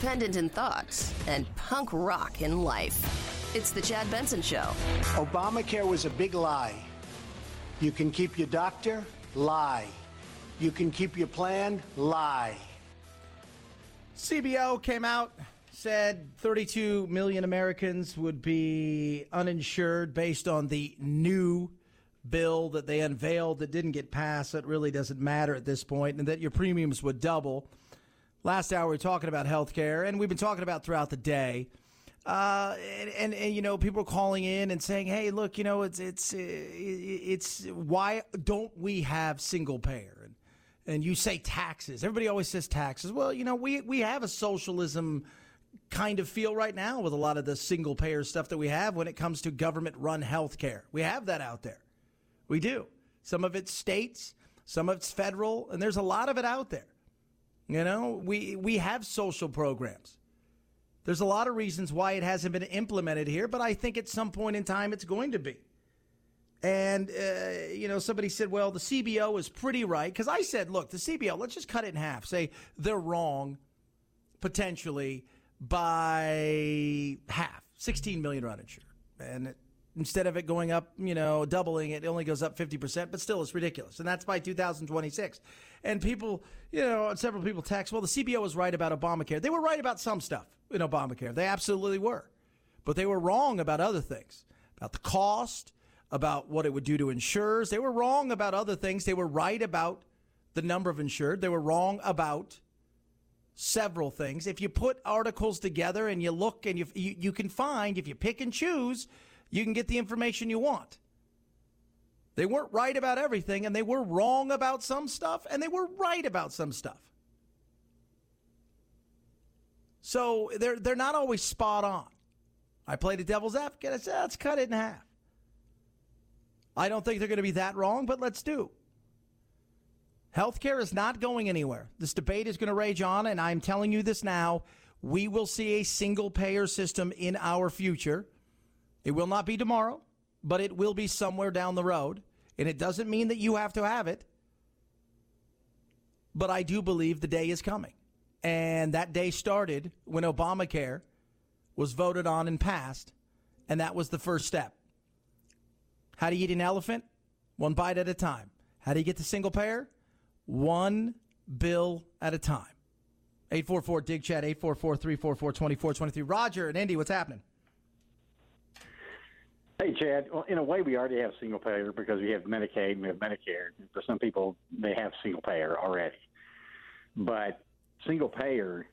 independent in thought and punk rock in life. It's the Chad Benson Show. Obamacare was a big lie. You can keep your doctor? Lie. You can keep your plan? Lie. CBO came out, said 32 million Americans would be uninsured based on the new bill that they unveiled that didn't get passed. It really doesn't matter at this point, and that your premiums would double. Last hour, we were talking about health care, and we've been talking about throughout the day. And you know, people are calling in and saying, "Hey, look, you know, it's why don't we have single payer?" And you say taxes. Everybody always says taxes. Well, you know, we have a socialism kind of feel right now with a lot of the single payer stuff that we have when it comes to government run health care. We have that out there. We do. Some of it's states, some of it's federal, and there's a lot of it out there. You know, we have social programs. There's a lot of reasons why it hasn't been implemented here, but I think at some point in time it's going to be. And, you know, somebody said, well, the CBO is pretty right. Because I said, look, the CBO, let's just cut it in half. Say they're wrong, potentially, by half. 16 million are uninsured. And instead of it going up, you know, doubling, it only goes up 50%. But still, it's ridiculous. And that's by 2026. And people, you know, several people text, well, the CBO was right about Obamacare. They were right about some stuff in Obamacare. They absolutely were. But they were wrong about other things, about the cost, about what it would do to insurers. They were wrong about other things. They were right about the number of insured. They were wrong about several things. If you put articles together and you look and you can find, if you pick and choose, you can get the information you want. They weren't right about everything, and they were wrong about some stuff, and they were right about some stuff. So they're not always spot on. I played the devil's advocate. I said, let's cut it in half. I don't think they're going to be that wrong, but let's do. Healthcare is not going anywhere. This debate is going to rage on, and I'm telling you this now. We will see a single payer system in our future. It will not be tomorrow, but it will be somewhere down the road. And it doesn't mean that you have to have it. But I do believe the day is coming. And that day started when Obamacare was voted on and passed. And that was the first step. How do you eat an elephant? One bite at a time. How do you get to single payer? One bill at a time. 844-DIG-CHAT, 844-344-2423. Roger and Indy, what's happening? Hey, Chad. Well, in a way, we already have single payer because we have Medicaid and we have Medicare. For some people, they have single payer already. But single payer,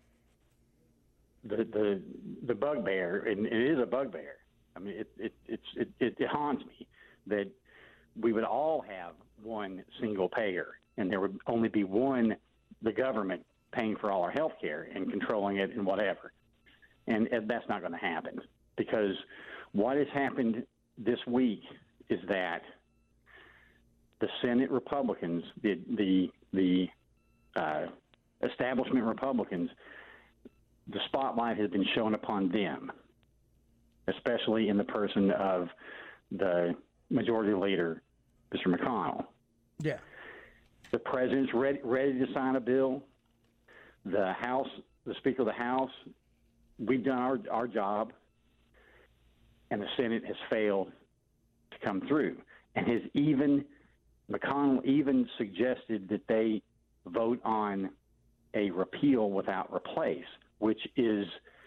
the bugbear, and it is a bugbear. I mean, it haunts me that we would all have one single payer, and there would only be one, the government paying for all our health care and controlling it and whatever. And that's not going to happen, because what has happened this week is that the Senate Republicans, the establishment Republicans, the spotlight has been shown upon them, especially in the person of the Majority Leader, Mr. McConnell. Yeah. The president's ready to sign a bill. The House, the Speaker of the House, we've done our job, and the Senate has failed to come through. And McConnell even suggested that they vote on a repeal without replace, which is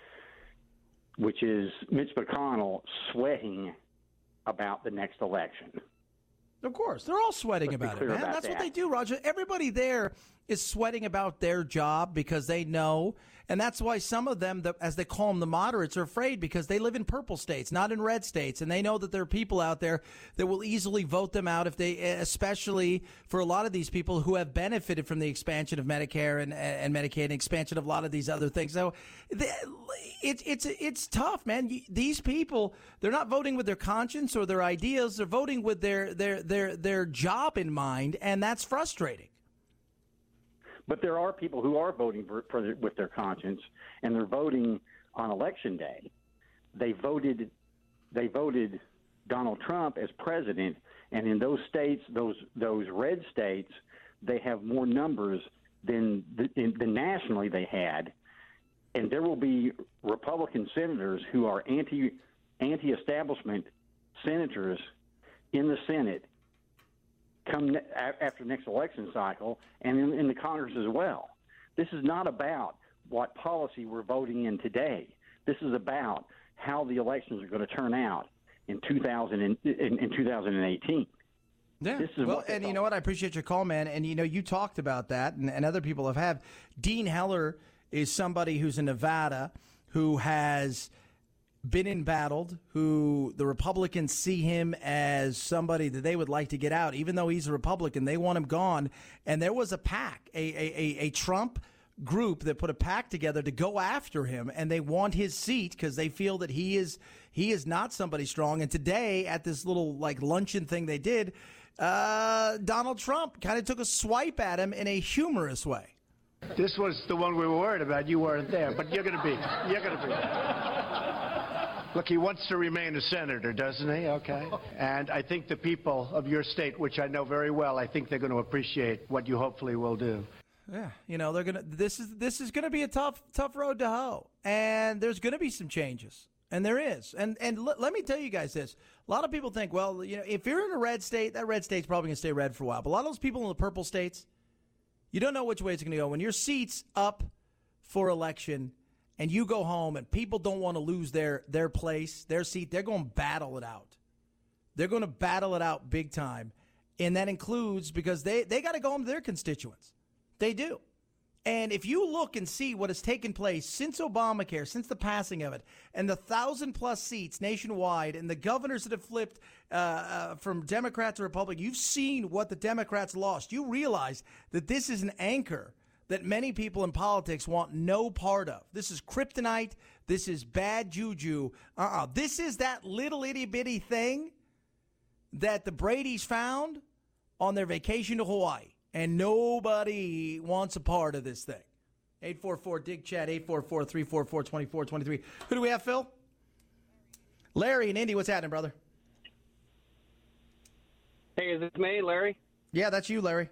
Mitch McConnell sweating about the next election. Of course. They're all sweating about it, man. That's what they do, Roger. Everybody there is sweating about their job because they know. And that's why some of them, as they call them, the moderates, are afraid because they live in purple states, not in red states. And they know that there are people out there that will easily vote them out if they, especially for a lot of these people who have benefited from the expansion of Medicare and Medicaid and expansion of a lot of these other things. So it's tough, man. These people, they're not voting with their conscience or their ideas. They're voting with their job in mind. And that's frustrating. But there are people who are voting with their conscience, and they're voting on Election Day. They voted Donald Trump as president, and in those states, those red states, they have more numbers than nationally they had and there will be Republican senators who are anti-establishment senators in the Senate come after next election cycle, and in the Congress as well. This is not about what policy we're voting in today. This is about how the elections are going to turn out in 2018. Yeah. Well, and you know what? I appreciate your call, man. And, you talked about that, and other people have had. Dean Heller is somebody who's in Nevada who has been embattled, who the Republicans see him as somebody that they would like to get out. Even though he's a Republican, they want him gone. And there was a pack, a Trump group that put a pact together to go after him, and they want his seat because they feel that he is not somebody strong. And today at this little luncheon thing they did, Donald Trump kind of took a swipe at him in a humorous way. This was the one we were worried about. You weren't there, but you're going to be. You're going to be. Look, he wants to remain a senator, doesn't he? Okay. And I think the people of your state, which I know very well, I think they're going to appreciate what you hopefully will do. Yeah, they're gonna. This is gonna be a tough road to hoe, and there's gonna be some changes, and there is. And let me tell you guys this: a lot of people think, well, if you're in a red state, that red state's probably gonna stay red for a while. But a lot of those people in the purple states, you don't know which way it's gonna go. When your seat's up for election, and you go home, and people don't want to lose their place, their seat, they're going to battle it out. They're going to battle it out big time, and that includes because they got to go home to their constituents. They do. And if you look and see what has taken place since Obamacare, since the passing of it, and the 1,000+ seats nationwide, and the governors that have flipped from Democrat to Republican, you've seen what the Democrats lost. You realize that this is an anchor that many people in politics want no part of. This is kryptonite. This is bad juju. This is that little itty-bitty thing that the Bradys found on their vacation to Hawaii. And nobody wants a part of this thing. 844-DIG-CHAT, 844-344-2423. Who do we have, Phil? Larry in Indy. What's happening, brother? Hey, is this me, Larry? Yeah, that's you, Larry.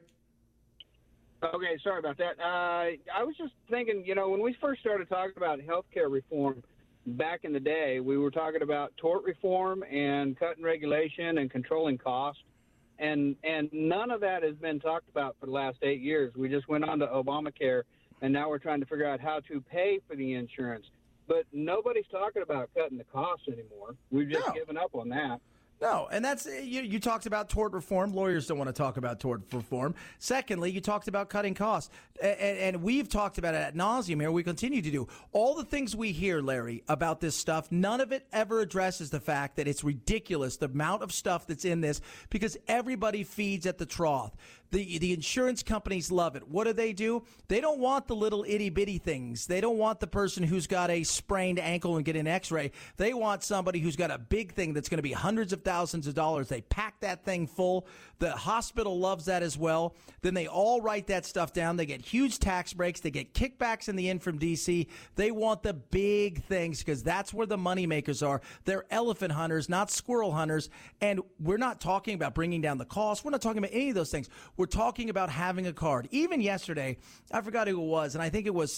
Okay, sorry about that. I was just thinking, when we first started talking about healthcare reform back in the day, we were talking about tort reform and cutting regulation and controlling cost. And none of that has been talked about for the last 8 years. We just went on to Obamacare, and now we're trying to figure out how to pay for the insurance. But nobody's talking about cutting the costs anymore. We've just given up on that. No, and that's you talked about tort reform. Lawyers don't want to talk about tort reform. Secondly, you talked about cutting costs, and we've talked about it ad nauseum here. We continue to do all the things we hear, Larry, about this stuff. None of it ever addresses the fact that it's ridiculous the amount of stuff that's in this because everybody feeds at the trough. The insurance companies love it. What do? They don't want the little itty-bitty things. They don't want the person who's got a sprained ankle and get an x-ray. They want somebody who's got a big thing that's going to be hundreds of thousands of dollars. They pack that thing full. The hospital loves that as well. Then they all write that stuff down. They get huge tax breaks. They get kickbacks in the end from D.C. They want the big things because that's where the money makers are. They're elephant hunters, not squirrel hunters. And we're not talking about bringing down the cost. We're not talking about any of those things. We're talking about having a card. Even yesterday, I forgot who it was, and I think it was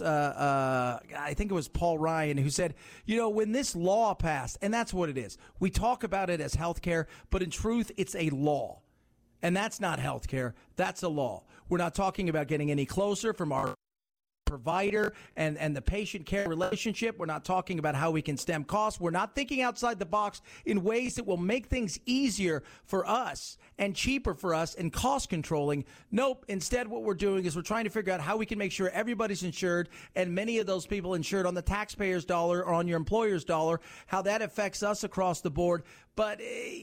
Paul Ryan who said, when this law passed, and that's what it is. We talk about it as health care, but in truth, it's a law. And that's not health care. That's a law. We're not talking about getting any closer from our provider and the patient care relationship. We're not talking about how we can stem costs. We're not thinking outside the box in ways that will make things easier for us and cheaper for us and cost controlling. Nope. Instead, what we're doing is we're trying to figure out how we can make sure everybody's insured and many of those people insured on the taxpayer's dollar or on your employer's dollar, how that affects us across the board. But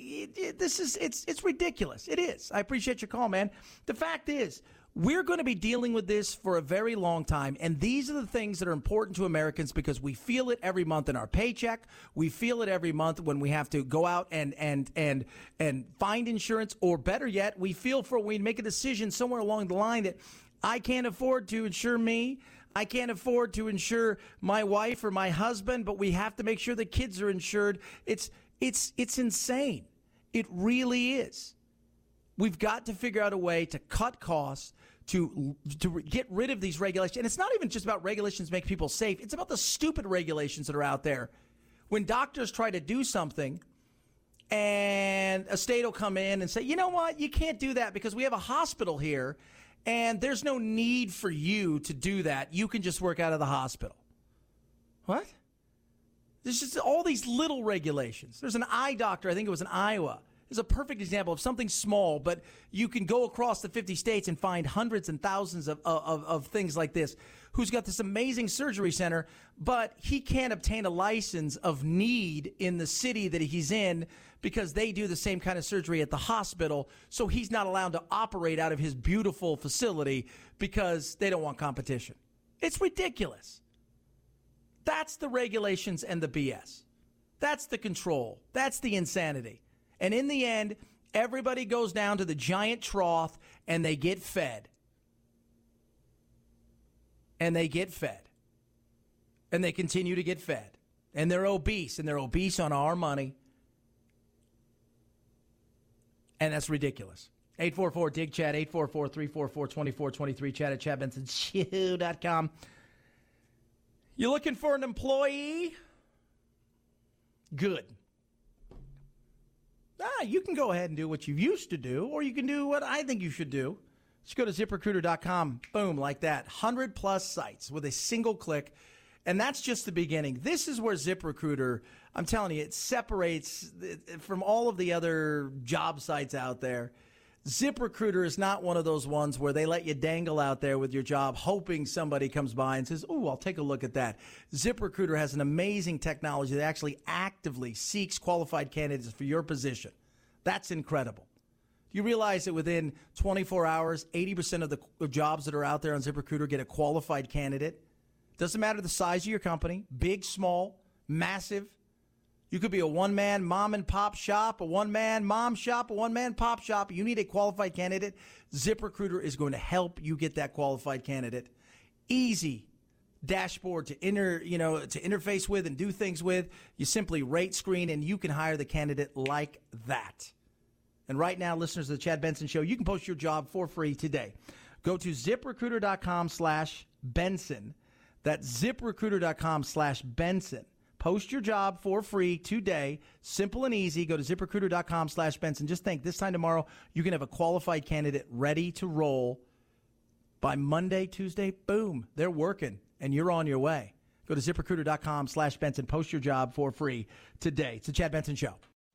it's ridiculous. It is. I appreciate your call, man. The fact is, we're going to be dealing with this for a very long time, and these are the things that are important to Americans because we feel it every month in our paycheck. We feel it every month when we have to go out and find insurance, or better yet, we feel for when we make a decision somewhere along the line that I can't afford to insure me. I can't afford to insure my wife or my husband, but we have to make sure the kids are insured. It's insane. It really is. We've got to figure out a way to cut costs, to get rid of these regulations. And it's not even just about regulations make people safe. It's about the stupid regulations that are out there. When doctors try to do something and a state will come in and say, you know what, you can't do that because we have a hospital here and there's no need for you to do that. You can just work out of the hospital. What? There's just all these little regulations. There's an eye doctor, I think it was in Iowa. It's a perfect example of something small, but you can go across the 50 states and find hundreds and thousands of things like this, who's got this amazing surgery center, but he can't obtain a license of need in the city that he's in because they do the same kind of surgery at the hospital, so he's not allowed to operate out of his beautiful facility because they don't want competition. It's ridiculous. That's the regulations and the BS. That's the control. That's the insanity. And in the end, everybody goes down to the giant trough and they get fed. And they get fed. And they continue to get fed. And they're obese. And they're obese on our money. And that's ridiculous. 844-DIG-CHAT, 844-344-2423, chat at chadbensonshow.com. You looking for an employee? Good. You can go ahead and do what you used to do, or you can do what I think you should do. Just go to ZipRecruiter.com, boom, like that. 100-plus sites with a single click, and that's just the beginning. This is where ZipRecruiter, I'm telling you, it separates from all of the other job sites out there. ZipRecruiter is not one of those ones where they let you dangle out there with your job hoping somebody comes by and says, oh, I'll take a look at that. ZipRecruiter has an amazing technology that actually actively seeks qualified candidates for your position. That's incredible. You realize that within 24 hours, 80% of the jobs that are out there on ZipRecruiter get a qualified candidate? Doesn't matter the size of your company, big, small, massive. You could be a one-man mom-and-pop shop, a one-man mom shop, a one-man pop shop. You need a qualified candidate. ZipRecruiter is going to help you get that qualified candidate. Easy dashboard to interface with and do things with. You simply rate, screen, and you can hire the candidate like that. And right now, listeners of the Chad Benson Show, you can post your job for free today. Go to ZipRecruiter.com/Benson. That's ZipRecruiter.com/Benson. Post your job for free today. Simple and easy. Go to ZipRecruiter.com/Benson. Just think, this time tomorrow, you can have a qualified candidate ready to roll. By Monday, Tuesday, boom, they're working, and you're on your way. Go to ZipRecruiter.com/Benson. Post your job for free today. It's the Chad Benson Show.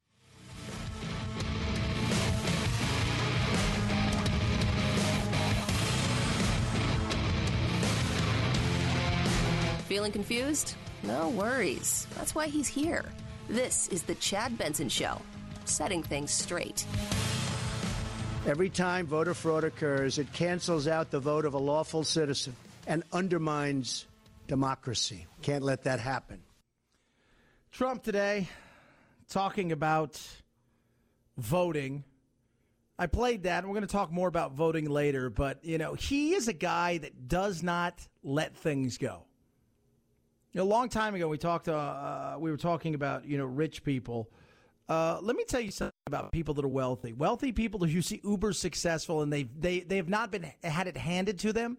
Feeling confused? No worries. That's why he's here. This is the Chad Benson Show, setting things straight. Every time voter fraud occurs, it cancels out the vote of a lawful citizen and undermines democracy. Can't let that happen. Trump today talking about voting. I played that, and we're going to talk more about voting later, but, he is a guy that does not let things go. A long time ago, we were talking about, rich people. Let me tell you something about people that are wealthy. Wealthy people who you see uber successful, and they have not had it handed to them.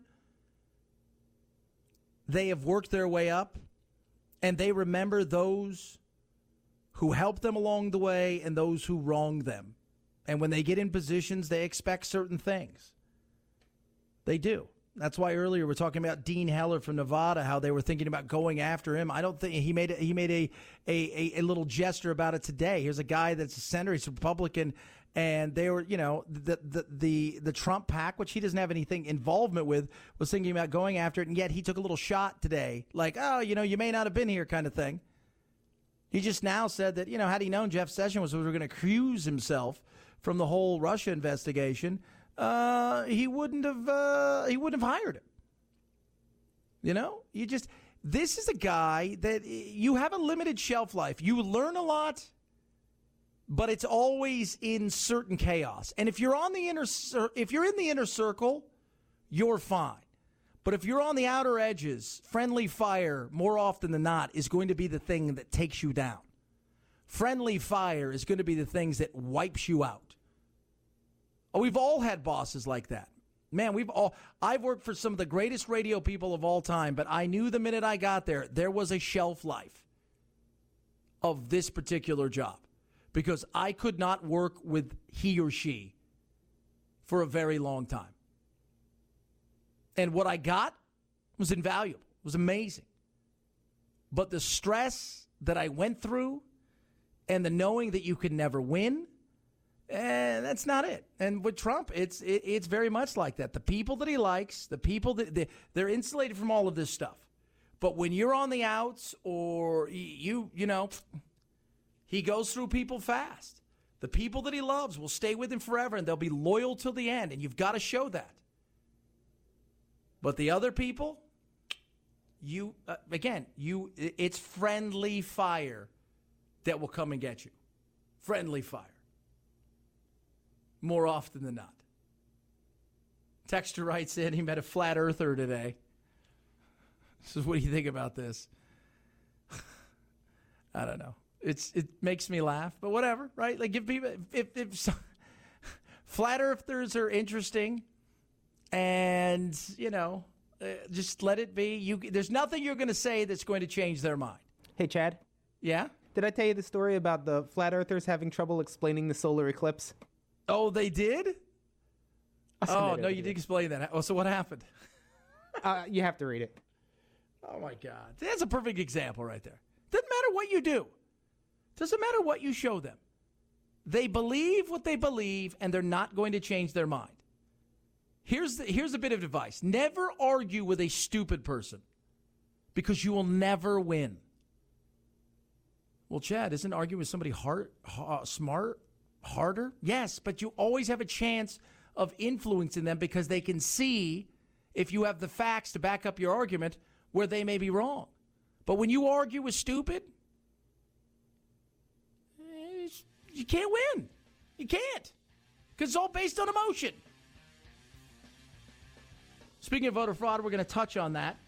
They have worked their way up, and they remember those who helped them along the way and those who wronged them. And when they get in positions, they expect certain things. They do. That's why earlier we're talking about Dean Heller from Nevada, how they were thinking about going after him. I don't think he made a little gesture about it today. Here's a guy that's a senator, he's a Republican, and they were, the Trump PAC, which he doesn't have anything involvement with, was thinking about going after it, and yet he took a little shot today, like, you may not have been here kind of thing. He just now said that, had he known Jeff Sessions was going to accuse himself from the whole Russia investigation, he wouldn't have hired him. This is a guy that you have a limited shelf life. You learn a lot, but it's always in certain chaos. And if you're in the inner circle, you're fine. But if you're on the outer edges, friendly fire more often than not is going to be the thing that takes you down. Friendly fire is going to be the things that wipes you out. We've all had bosses like that. Man, I've worked for some of the greatest radio people of all time, but I knew the minute I got there was a shelf life of this particular job because I could not work with he or she for a very long time. And what I got was invaluable. It was amazing. But the stress that I went through and the knowing that you could never win, that's not it. And with Trump, it's very much like that. The people that he likes, the people that they're insulated from all of this stuff. But when you're on the outs or you know, he goes through people fast. The people that he loves will stay with him forever and they'll be loyal till the end. And you've got to show that. But the other people, it's friendly fire that will come and get you. Friendly fire. More often than not. Texter writes in, he met a flat earther today. Says, what do you think about this? I don't know. It makes me laugh, but whatever, right? Like give people, if flat earthers are interesting, and you know, just let it be. There's nothing you're going to say that's going to change their mind. Hey, Chad. Yeah. Did I tell you the story about the flat earthers having trouble explaining the solar eclipse? Oh, they did? Oh, no, you did explain that. Oh, so what happened? You have to read it. Oh, my God. That's a perfect example right there. Doesn't matter what you do. Doesn't matter what you show them. They believe what they believe, and they're not going to change their mind. Here's a bit of advice. Never argue with a stupid person because you will never win. Well, Chad, isn't arguing with somebody smart harder? Yes, but you always have a chance of influencing them because they can see, if you have the facts to back up your argument, where they may be wrong. But when you argue with stupid, you can't win. You can't. Because it's all based on emotion. Speaking of voter fraud, we're going to touch on that.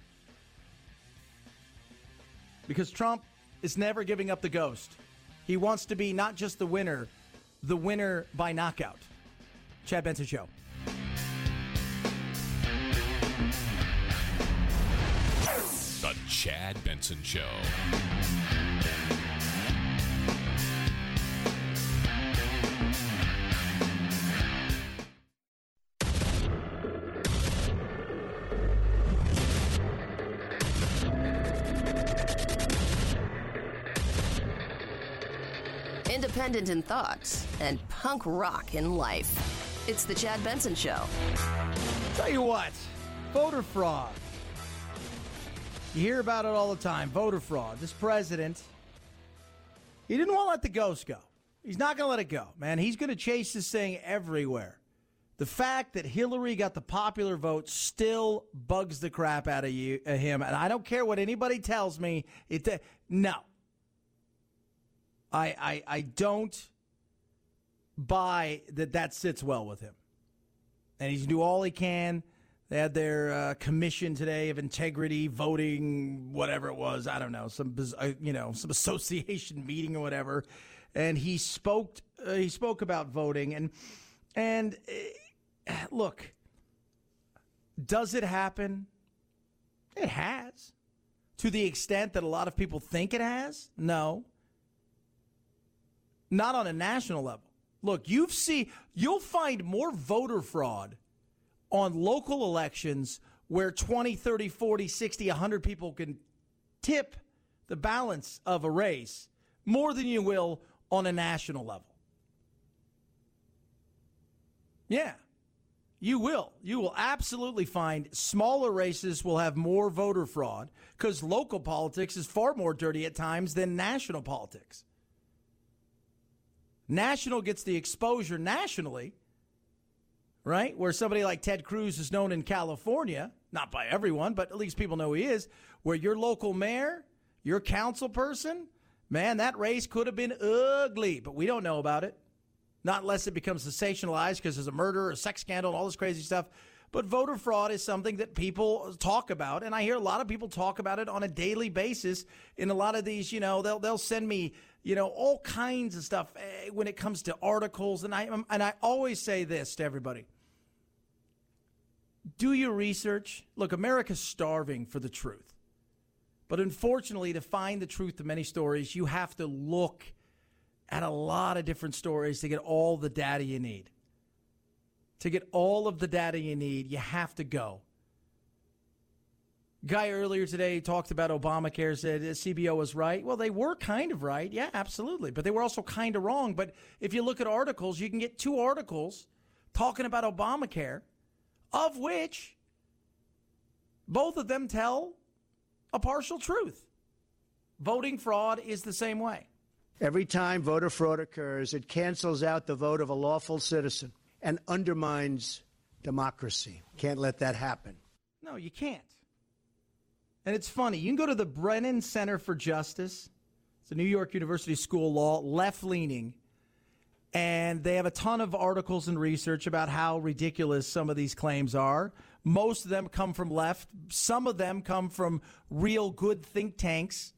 Because Trump is never giving up the ghost. He wants to be not just the winner by knockout. Chad Benson Show. The Chad Benson Show. Independent in thought and punk rock in life. It's the Chad Benson Show. Tell you what, voter fraud. You hear about it all the time, voter fraud. This president, he didn't want to let the ghost go. He's not going to let it go, man. He's going to chase this thing everywhere. The fact that Hillary got the popular vote still bugs the crap out of him, and I don't care what anybody tells me. No. I don't buy that sits well with him. And he's going to do all he can. They had their commission today of integrity, voting, whatever it was. I don't know, some association meeting or whatever. And he spoke about voting. And look, does it happen? It has. To the extent that a lot of people think it has? No. Not on a national level. Look, you'll find more voter fraud on local elections where 20, 30, 40, 60, 100 people can tip the balance of a race more than you will on a national level. Yeah, you will. You will absolutely find smaller races will have more voter fraud because local politics is far more dirty at times than national politics. National gets the exposure nationally, right? Where somebody like Ted Cruz is known in California, not by everyone, but at least people know who he is, where your local mayor, your council person, man, that race could have been ugly, but we don't know about it. Not unless it becomes sensationalized because there's a murder, a sex scandal, and all this crazy stuff. But voter fraud is something that people talk about, and I hear a lot of people talk about it on a daily basis. In a lot of these, they'll send me, all kinds of stuff when it comes to articles, and I always say this to everybody: do your research. Look, America's starving for the truth. But unfortunately, to find the truth to many stories, you have to look at a lot of different stories to get all the data you need. To get all of the data you need, you have to go. Guy earlier today talked about Obamacare, said CBO was right. Well, they were kind of right. Yeah, absolutely. But they were also kind of wrong. But if you look at articles, you can get 2 articles talking about Obamacare, of which both of them tell a partial truth. Voting fraud is the same way. Every time voter fraud occurs, it cancels out the vote of a lawful citizen and undermines democracy. Can't let that happen. No, you can't. And it's funny. You can go to the Brennan Center for Justice. It's a New York University School of Law, left-leaning. And they have a ton of articles and research about how ridiculous some of these claims are. Most of them come from left. Some of them come from real good think tanks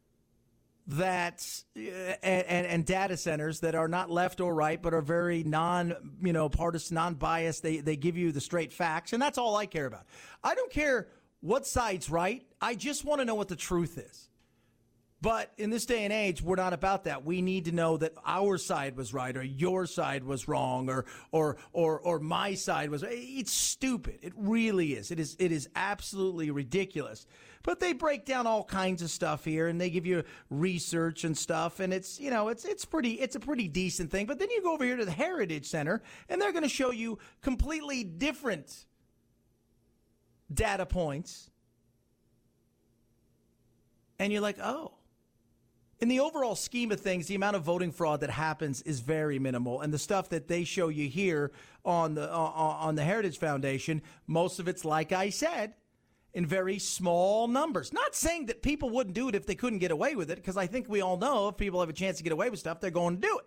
that and data centers that are not left or right, but are very partisan, non-biased. They give you the straight facts, and that's all I care about. I don't care what side's right. I just want to know what the truth is. But in this day and age, we're not about that. We need to know that our side was right, or your side was wrong, or my side was. It's stupid. It really is. It is absolutely ridiculous. But they break down all kinds of stuff here, and they give you research and stuff, and it's a pretty decent thing. But then you go over here to the Heritage Center, and they're going to show you completely different data points, and you're like, oh. In the overall scheme of things, the amount of voting fraud that happens is very minimal, and the stuff that they show you here on the Heritage Foundation, most of it's, like I said, in very small numbers. Not saying that people wouldn't do it if they couldn't get away with it, because I think we all know if people have a chance to get away with stuff, they're going to do it.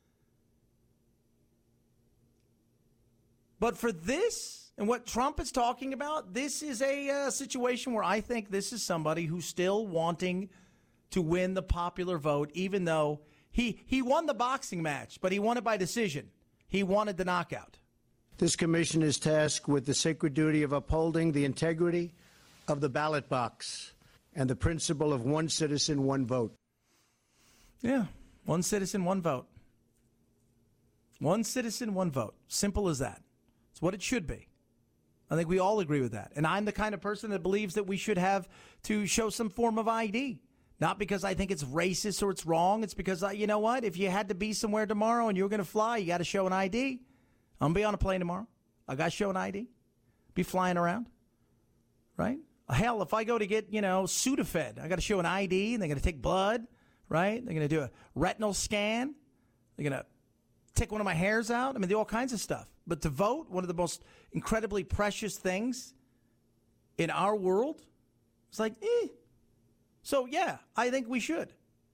But for this and what Trump is talking about, this is a situation where I think this is somebody who's still wanting to win the popular vote, even though he won the boxing match, but he won it by decision. He wanted the knockout. This commission is tasked with the sacred duty of upholding the integrity of the ballot box and the principle of one citizen, one vote. Yeah, one citizen, one vote. One citizen, one vote. Simple as that. It's what it should be. I think we all agree with that. And I'm the kind of person that believes that we should have to show some form of ID. Not because I think it's racist or it's wrong. It's because, you know what? If you had to be somewhere tomorrow and you were going to fly, you got to show an ID. I'm going to be on a plane tomorrow. I got to show an ID. Be flying around. Right? Hell, if I go to get, Sudafed, I got to show an ID, and they're going to take blood. Right? They're going to do a retinal scan. They're going to take one of my hairs out. I mean, do all kinds of stuff. But to vote, one of the most incredibly precious things in our world, it's like, So, yeah, I think we should.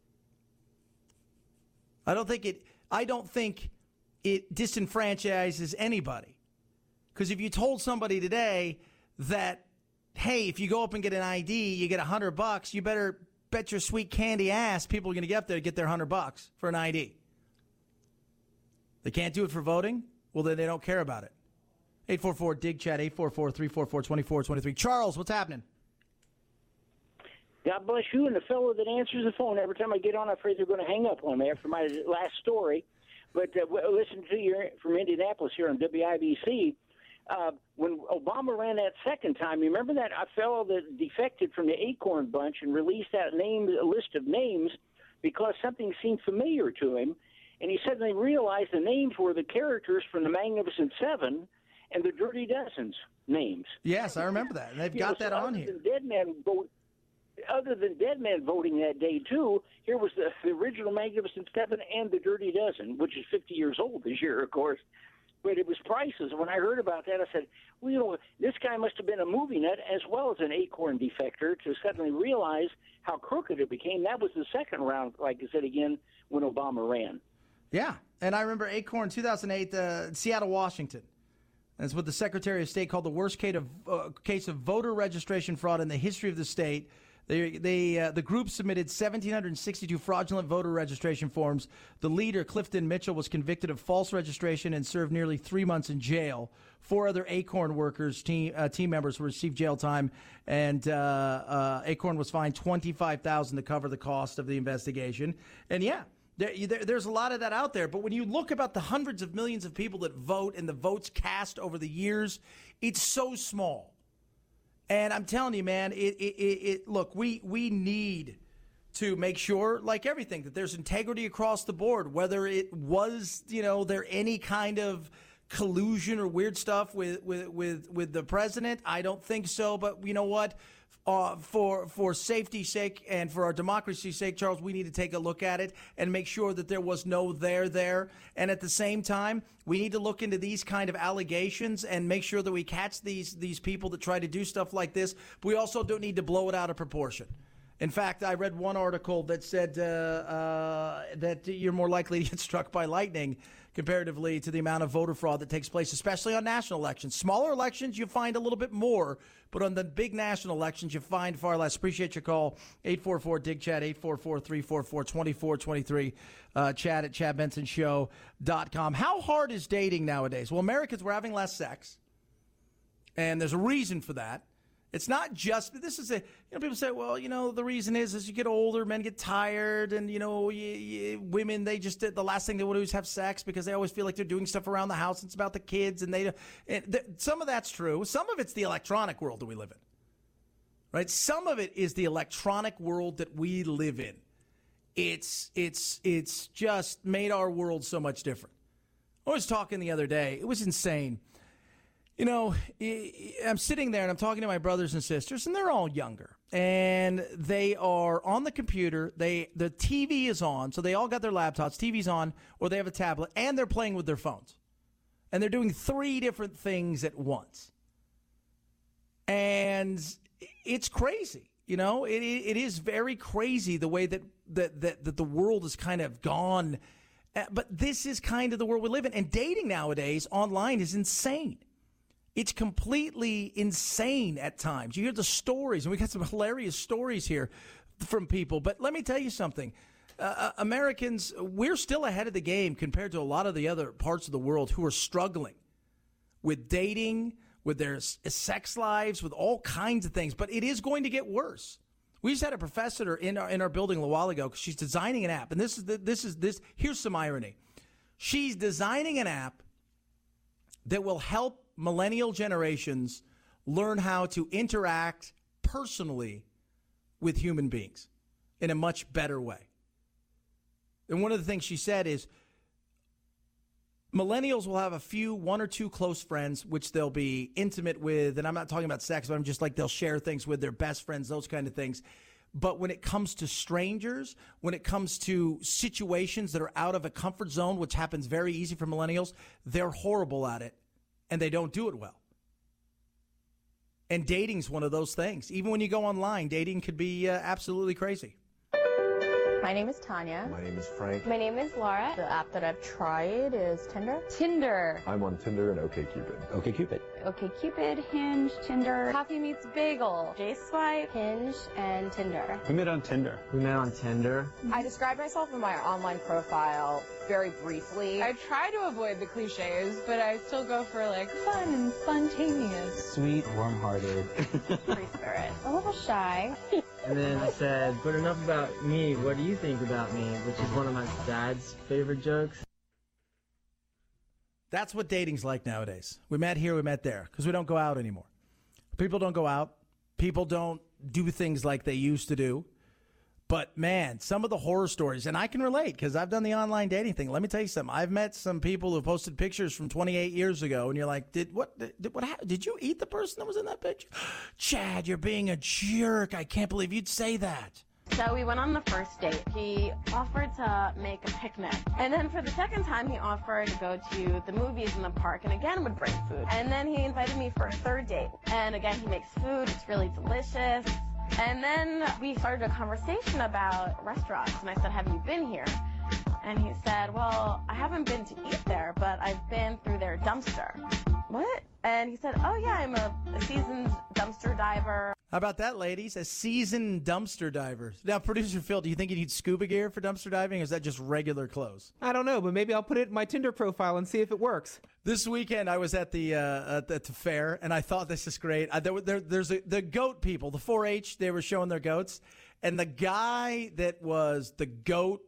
I don't think it disenfranchises anybody. Because if you told somebody today that, hey, if you go up and get an ID, you get $100, you better bet your sweet candy ass people are going to get up there to get their $100 for an ID. They can't do it for voting? Well, then they don't care about it. 844-DIG-CHAT, 844-344-2423. Charles, what's happening? God bless you and the fellow that answers the phone. Every time I get on, I'm afraid they're going to hang up on me after my last story. But listen to you from Indianapolis here on WIBC. When Obama ran that second time, you remember that fellow that defected from the Acorn Bunch and released that list of names because something seemed familiar to him, and he suddenly realized the names were the characters from the Magnificent Seven and the Dirty Dozen's names. Yes, I remember that. And they've got that on here. Other than dead man voting that day, too, here was the original Magnificent Seven and the Dirty Dozen, which is 50 years old this year, of course. But it was priceless. When I heard about that, I said, well, this guy must have been a movie nut as well as an Acorn defector to suddenly realize how crooked it became. That was the second round, like I said again, when Obama ran. Yeah, and I remember Acorn 2008, Seattle, Washington. That's what the Secretary of State called the worst case of voter registration fraud in the history of the state. The group submitted 1,762 fraudulent voter registration forms. The leader, Clifton Mitchell, was convicted of false registration and served nearly 3 months in jail. 4 other Acorn workers, team members, received jail time, and Acorn was fined $25,000 to cover the cost of the investigation. And yeah, there's a lot of that out there. But when you look about the hundreds of millions of people that vote and the votes cast over the years, it's so small. And I'm telling you, man, look, we need to make sure, like everything, that there's integrity across the board, whether it was, there any kind of collusion or weird stuff with the president. I don't think so. But you know what? For safety's sake and for our democracy's sake, Charles, we need to take a look at it and make sure that there was no there. And at the same time, we need to look into these kind of allegations and make sure that we catch these people that try to do stuff like this. But we also don't need to blow it out of proportion. In fact, I read one article that said that you're more likely to get struck by lightning comparatively to the amount of voter fraud that takes place, especially on national elections. Smaller elections, you find a little bit more, but on the big national elections, you find far less. Appreciate your call, 844-DIG-CHAT, 844-344-2423, chat at ChadBensonShow.com. How hard is dating nowadays? Well, Americans, we're having less sex, and there's a reason for that. It's not just, people say, well, the reason is as you get older, men get tired, and, women, the last thing they want to do is have sex because they always feel like they're doing stuff around the house. It's about the kids, and some of that's true. Some of it's the electronic world that we live in, right? Some of it is the electronic world that we live in. It's just made our world so much different. I was talking the other day. It was insane. I'm sitting there and I'm talking to my brothers and sisters, and they're all younger, and they are on the computer. The TV is on, so they all got their laptops, TV's on, or they have a tablet, and they're playing with their phones. And they're doing 3 different things at once. And it's crazy. It is very crazy the way that the world has kind of gone. But this is kind of the world we live in. And dating nowadays online is insane. It's completely insane at times. You hear the stories, and we got some hilarious stories here from people. But let me tell you something. Americans, we're still ahead of the game compared to a lot of the other parts of the world who are struggling with dating, with their sex lives, with all kinds of things. But it is going to get worse. We just had a professor in our building a while ago because she's designing an app. And this is here's some irony. She's designing an app that will help millennial generations learn how to interact personally with human beings in a much better way. And one of the things she said is millennials will have one or two close friends, which they'll be intimate with. And I'm not talking about sex, but I'm just like they'll share things with their best friends, those kind of things. But when it comes to strangers, when it comes to situations that are out of a comfort zone, which happens very easy for millennials, they're horrible at it. And they don't do it well. And dating's one of those things. Even when you go online, dating could be absolutely crazy. My name is Tanya. My name is Frank. My name is Laura. The app that I've tried is Tinder. Tinder. I'm on Tinder and OkCupid. OkCupid. OkCupid, Hinge, Tinder, Coffee Meets Bagel, J-Swipe, Hinge, and Tinder. We met on Tinder. I described myself in my online profile very briefly. I try to avoid the cliches, but I still go for fun and spontaneous. Sweet, warm-hearted. Free spirit. A little shy. And then I said, but enough about me, what do you think about me? Which is one of my dad's favorite jokes. That's what dating's like nowadays. We met here, we met there, because we don't go out anymore. People don't go out. People don't do things like they used to do. But, man, some of the horror stories, and I can relate because I've done the online dating thing. Let me tell you something. I've met some people who posted pictures from 28 years ago, and you're like, did you eat the person that was in that picture? Chad, you're being a jerk. I can't believe you'd say that. So we went on the first date. He offered to make a picnic. And then for the second time, he offered to go to the movies in the park and again would bring food. And then he invited me for a third date. And again, he makes food. It's really delicious. And then we started a conversation about restaurants. And I said, have you been here? And he said, well, I haven't been to eat there, but I've been through their dumpster. What? And he said, oh, yeah, I'm a seasoned dumpster diver. How about that, ladies? A seasoned dumpster diver. Now, Producer Phil, do you think you need scuba gear for dumpster diving, or is that just regular clothes? I don't know, but maybe I'll put it in my Tinder profile and see if it works. This weekend, I was at the fair, and I thought this is great. There's the goat people, the 4-H. They were showing their goats, and the guy that was the goat,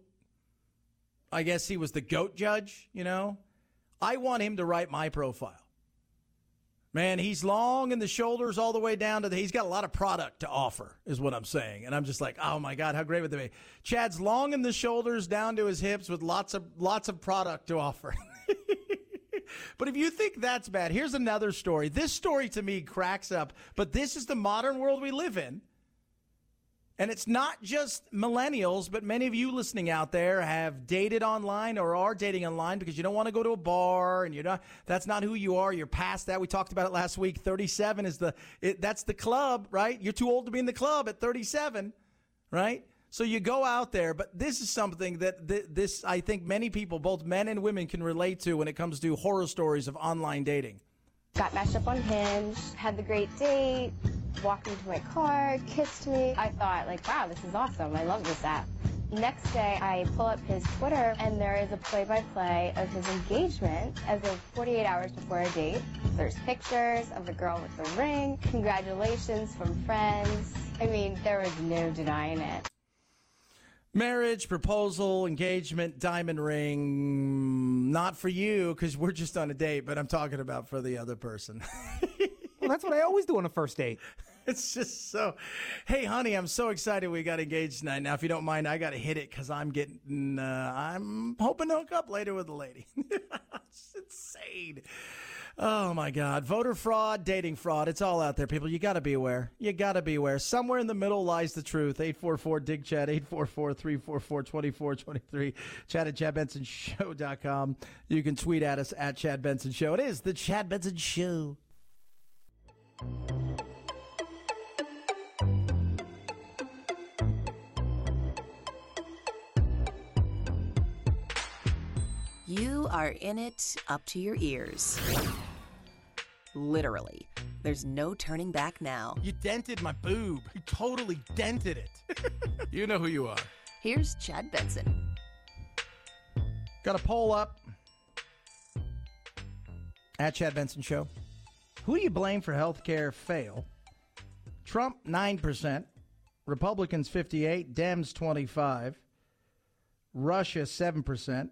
I guess he was the goat judge. You know, I want him to write my profile. Man, he's long in the shoulders all the way down to he's got a lot of product to offer, is what I'm saying. And I'm just like, oh my God, how great would they be? Chad's long in the shoulders down to his hips with lots of product to offer. But if you think that's bad, here's another story. This story to me cracks up, but this is the modern world we live in. And it's not just millennials, but many of you listening out there have dated online or are dating online because you don't want to go to a bar and that's not who you are. You're past that. We talked about it last week. 37 is that's the club, right? You're too old to be in the club at 37, right? So you go out there, but this is something that this I think many people, both men and women, can relate to when it comes to horror stories of online dating. Got matched up on Hinge, had the great date, walked into my car, kissed me. I thought, wow, this is awesome. I love this app. Next day, I pull up his Twitter, and there is a play-by-play of his engagement as of 48 hours before a date. There's pictures of the girl with the ring, congratulations from friends. I mean, there was no denying it. Marriage, proposal, engagement, diamond ring, not for you because we're just on a date, but I'm talking about for the other person. Well, that's what I always do on a first date. It's just so, hey, honey, I'm so excited we got engaged tonight. Now, if you don't mind, I got to hit it because I'm hoping to hook up later with a lady. It's insane. Oh, my God. Voter fraud, dating fraud. It's all out there, people. You got to be aware. You got to be aware. Somewhere in the middle lies the truth. 844-DIG-CHAT, 844-344-2423. Chat at ChadBensonShow.com. You can tweet at us at Chad Benson Show. It is the Chad Benson Show. You are in it up to your ears. Literally. There's no turning back now. You dented my boob. You totally dented it. You know who you are. Here's Chad Benson. Got a poll up at Chad Benson Show. Who do you blame for healthcare fail? Trump, 9%. Republicans, 58%. Dems, 25%. Russia, 7%.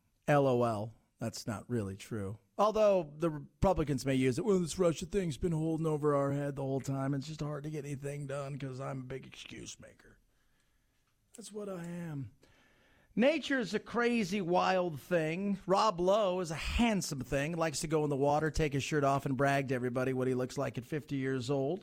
LOL. That's not really true. Although the Republicans may use it. Well, this Russia thing's been holding over our head the whole time. It's just hard to get anything done because I'm a big excuse maker. That's what I am. Nature's a crazy, wild thing. Rob Lowe is a handsome thing. Likes to go in the water, take his shirt off, and brag to everybody what he looks like at 50 years old.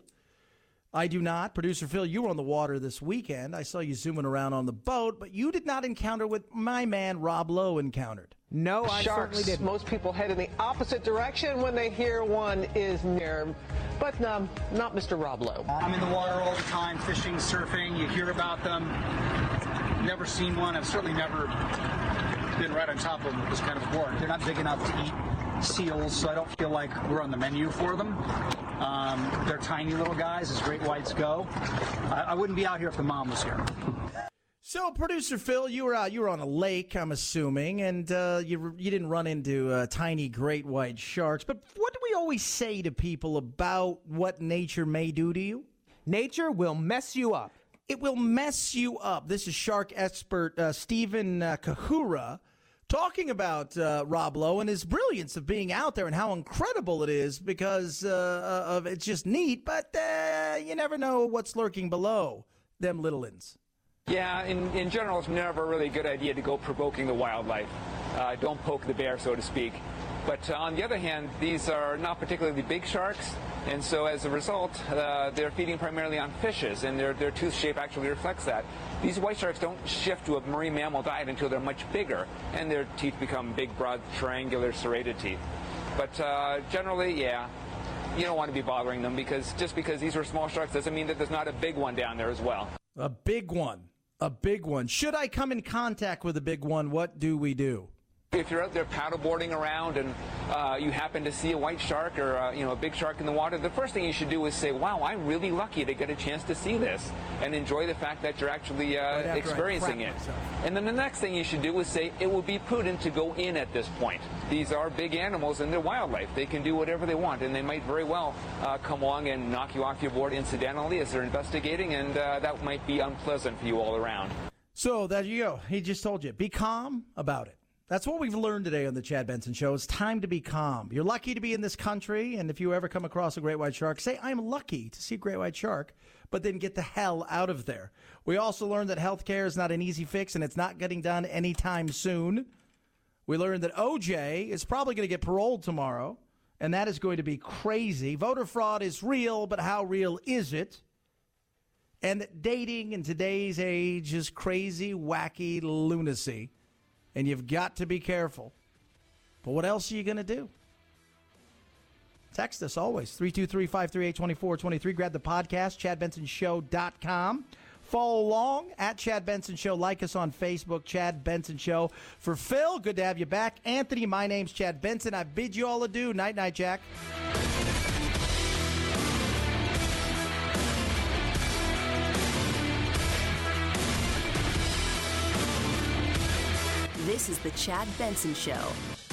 I do not. Producer Phil, you were on the water this weekend. I saw you zooming around on the boat, but you did not encounter what my man Rob Lowe encountered. No, I certainly didn't. Most people head in the opposite direction when they hear one is near, but not Mr. Rob Lowe. I'm in the water all the time, fishing, surfing. You hear about them. Never seen one. I've certainly never been right on top of them with this kind of board. They're not big enough to eat seals, so I don't feel like we're on the menu for them. They're tiny little guys as great whites go. I wouldn't be out here if the mom was here. So, Producer Phil, you were on a lake, I'm assuming, and you didn't run into tiny great white sharks. But what do we always say to people about what nature may do to you? Nature will mess you up. It will mess you up. This is shark expert Stephen Kahura talking about Rob Lowe and his brilliance of being out there and how incredible it is because of it's just neat, but you never know what's lurking below them little uns. Yeah, in general, it's never really a good idea to go provoking the wildlife. Don't poke the bear, so to speak. But on the other hand, these are not particularly big sharks, and so as a result, they're feeding primarily on fishes, and their tooth shape actually reflects that. These white sharks don't shift to a marine mammal diet until they're much bigger, and their teeth become big, broad, triangular, serrated teeth. But generally, yeah, you don't want to be bothering them because just because these are small sharks doesn't mean that there's not a big one down there as well. A big one. A big one. Should I come in contact with a big one, what do we do? If you're out there paddleboarding around and you happen to see a white shark or a big shark in the water, the first thing you should do is say, wow, I'm really lucky to get a chance to see this, and enjoy the fact that you're actually experiencing it. And then the next thing you should do is say, it would be prudent to go in at this point. These are big animals and they're wildlife. They can do whatever they want, and they might very well come along and knock you off your board incidentally as they're investigating, and that might be unpleasant for you all around. So there you go. He just told you, be calm about it. That's what we've learned today on the Chad Benson Show. It's time to be calm. You're lucky to be in this country, and if you ever come across a great white shark, say, I'm lucky to see a great white shark, but then get the hell out of there. We also learned that health care is not an easy fix, and it's not getting done anytime soon. We learned that OJ is probably going to get paroled tomorrow, and that is going to be crazy. Voter fraud is real, but how real is it? And that dating in today's age is crazy, wacky lunacy. And you've got to be careful. But what else are you going to do? Text us always, 323-538-2423. Grab the podcast, ChadBensonShow.com. Follow along at Chad Benson Show. Like us on Facebook, Chad Benson Show. For Phil, good to have you back. Anthony, my name's Chad Benson. I bid you all adieu. Night-night, Jack. This is the Chad Benson Show.